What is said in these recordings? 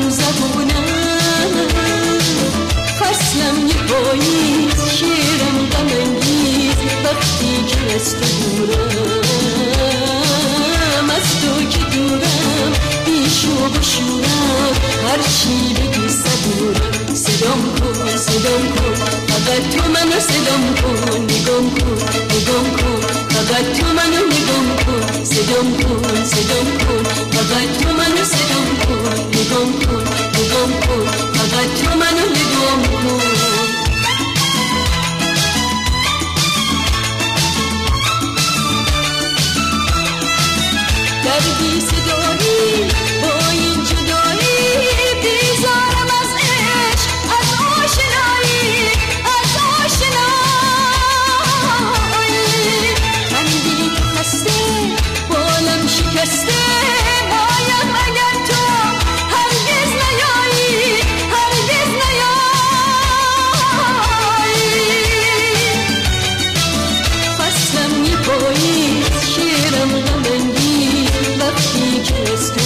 هم زبونم، فصلم یه پاییز، شعرم غم انگیز، وقتی که از تو دورم، از تو که دورم، بیشوق و شورم، هرچی بگی صبورم. صدام کن صدام کن، فقط تو منو صدام کن، نگام کن نگام کن، فقط تو منو نگام کن. صدام کن صدام کن، فقط تو منو صدام کن، نگام کن نگام کن، فقط تو منو نگام کن. دردی صدایی با این جدایی، بیزارم از عشق، از آشنایی، از آشنایی. تندی خسته، بالم شکسته، باید اگر تو هرگز نیایی، هرگز نیایی. فصلم یه پاییز، شعرم غم انگیز، وقتی که از تو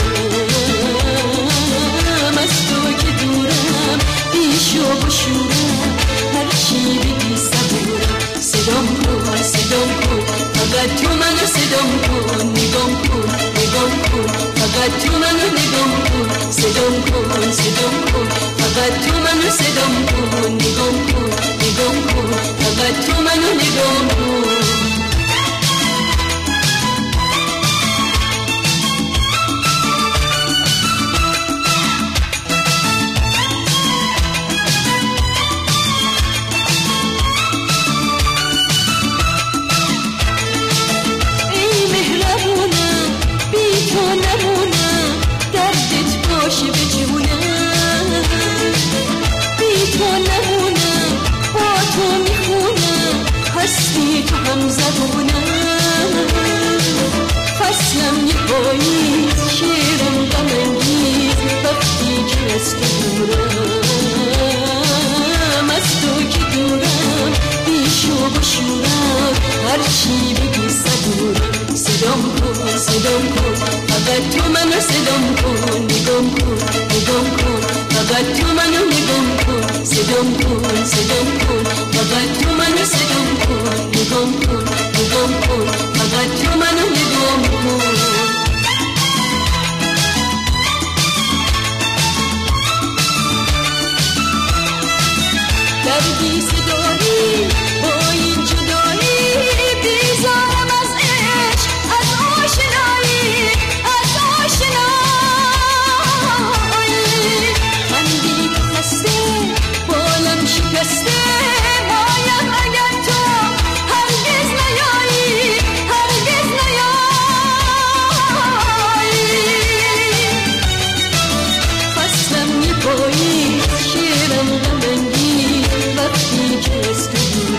دورم، از تو که دورم، بیشوق و شورم، هرچی بگی صبورم. صدام کن صدام کن، فقط تو منو صدام کن، نگام کن نگام کن، فقط تو منو نگام کن. صدام کن صدام کن، فقط تو منو صدام کن، نگام کن نگام کن، فقط تو منو نگام کن. هستی تو هم زبونم، فصلم یه پاییز، شعرم غم انگیز، وقتی که از تو دورم، از تو که دورم، بیشوق و شورم، هرچی بگی صبورم. صدام کن صدام کن، فقط تو منو صدام کن، نگام کن نگام کن، فقط تو منو نگام کن. صدام کن صدام کن، فقط تو منو صدام کن، نگام کن نگام کن، فقط تو منو نگام کن. دردی صدایی با این جدایی، بیزارم از عشق، از آشنایی، از آشنایی. تندی خسته، بالم شکسته، باید اگر تو هرگز نیایی، هرگز نیایی. فصلم یه پاییز، شعرم غم انگیز، وقتی که از تو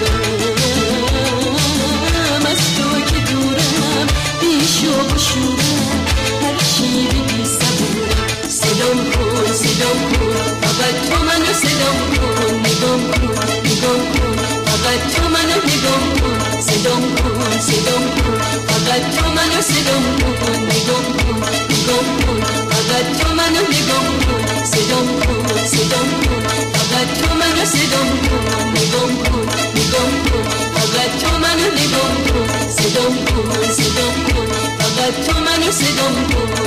دورم، از تو که دورم، بیشوق و شورم، هرچی بگی صبورم. صدام کن صدام کن، فقط تو منو صدام کن، نگام کن نگام کن، فقط تو منو نگام کن. صدام کن صدام کن، فقط تو منو صدام کن، نگام کن نگام کن، فقط تو منو نگام کن. صدام کن صدام کن، فقط تو منو صدام کن، نگام کن نگام کن، فقط تو منو نگام کن. صدام کن صدام کن، فقط تو منو صدام کن.